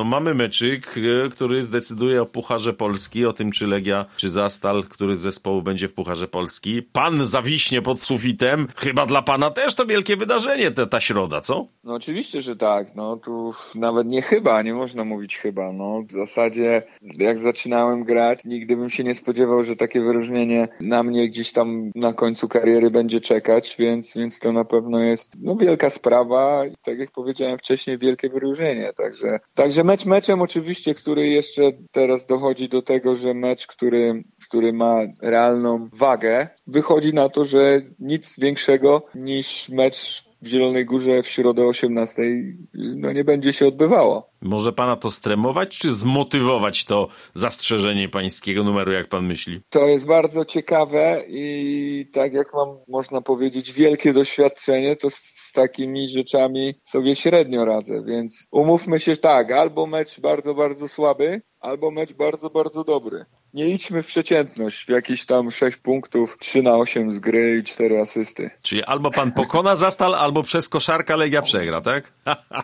No mamy meczyk, który zdecyduje o Pucharze Polski, o tym czy Legia, czy Zastal, który z zespołu będzie w Pucharze Polski. Pan zawiśnie pod sufitem. Chyba dla pana też to wielkie wydarzenie, ta środa, co? No oczywiście, że tak. No tu nawet nie można mówić chyba. No w zasadzie jak zaczynałem grać, nigdy bym się nie spodziewał, że takie wyróżnienie na mnie gdzieś tam na końcu kariery będzie czekać, więc to na pewno jest wielka sprawa i tak jak powiedziałem wcześniej, wielkie wyróżnienie. Także mecz meczem oczywiście, który jeszcze teraz dochodzi do tego, że mecz, który ma realną wagę, wychodzi na to, że nic większego niż mecz w Zielonej Górze w środę o 18:00 nie będzie się odbywało. Może pana to stremować, czy zmotywować to zastrzeżenie pańskiego numeru, jak pan myśli? To jest bardzo ciekawe i tak jak mam, można powiedzieć, wielkie doświadczenie, to z takimi rzeczami sobie średnio radzę, więc umówmy się tak, albo mecz bardzo, bardzo słaby, albo mecz bardzo, bardzo dobry. Nie idźmy w przeciętność, w jakieś tam 6 punktów, 3/8 z gry i 4 asysty. Czyli albo pan pokona Zastal, albo przez koszarka Legia przegra, tak?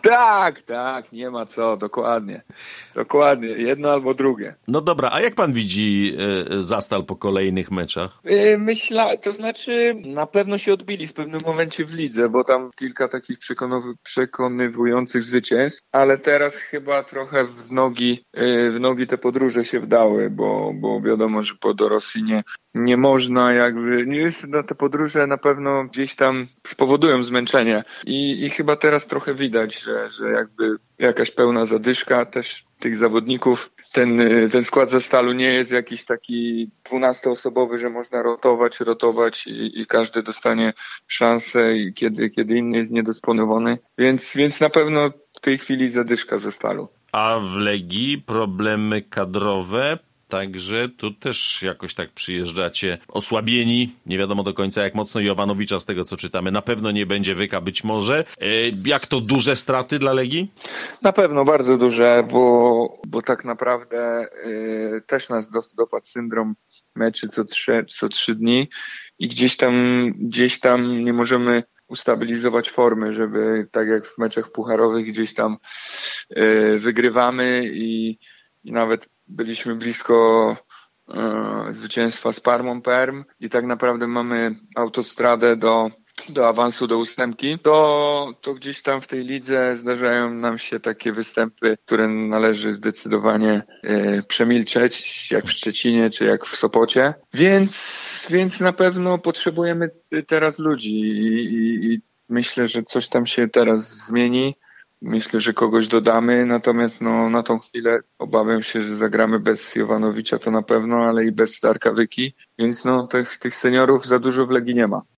Tak, nie ma co, dokładnie, jedno albo drugie. No dobra, a jak pan widzi Zastal po kolejnych meczach? To znaczy na pewno się odbili w pewnym momencie w lidze, bo tam kilka takich przekonywujących zwycięstw, ale teraz chyba trochę w nogi te podróże się wdały, bo wiadomo, że do Rosji nie można te podróże na pewno gdzieś tam spowodują zmęczenie i chyba teraz trochę widać, że jakby jakaś pełna zadyszka też tych zawodników. Ten skład Zastalu nie jest jakiś taki 12-osobowy, że można rotować i każdy dostanie szansę i kiedy inny jest niedysponowany. Więc na pewno w tej chwili zadyszka Zastalu. A w Legii problemy kadrowe, także tu też jakoś tak przyjeżdżacie osłabieni. Nie wiadomo do końca jak mocno Jovanowicza z tego co czytamy. Na pewno nie będzie Wyka, być może. Jak to duże straty dla Legii? Na pewno bardzo duże, bo tak naprawdę też nas dopadł syndrom meczy co 3 dni i gdzieś tam nie możemy ustabilizować formy, żeby tak jak w meczach pucharowych gdzieś tam wygrywamy i nawet byliśmy blisko zwycięstwa z Parmą Perm i tak naprawdę mamy autostradę do awansu do 8, to gdzieś tam w tej lidze zdarzają nam się takie występy, które należy zdecydowanie przemilczeć, jak w Szczecinie czy jak w Sopocie. Więc na pewno potrzebujemy teraz ludzi i myślę, że coś tam się teraz zmieni. Myślę, że kogoś dodamy, natomiast na tą chwilę obawiam się, że zagramy bez Jovanowicza to na pewno, ale i bez Darka Wyki, więc tych seniorów za dużo w Legii nie ma.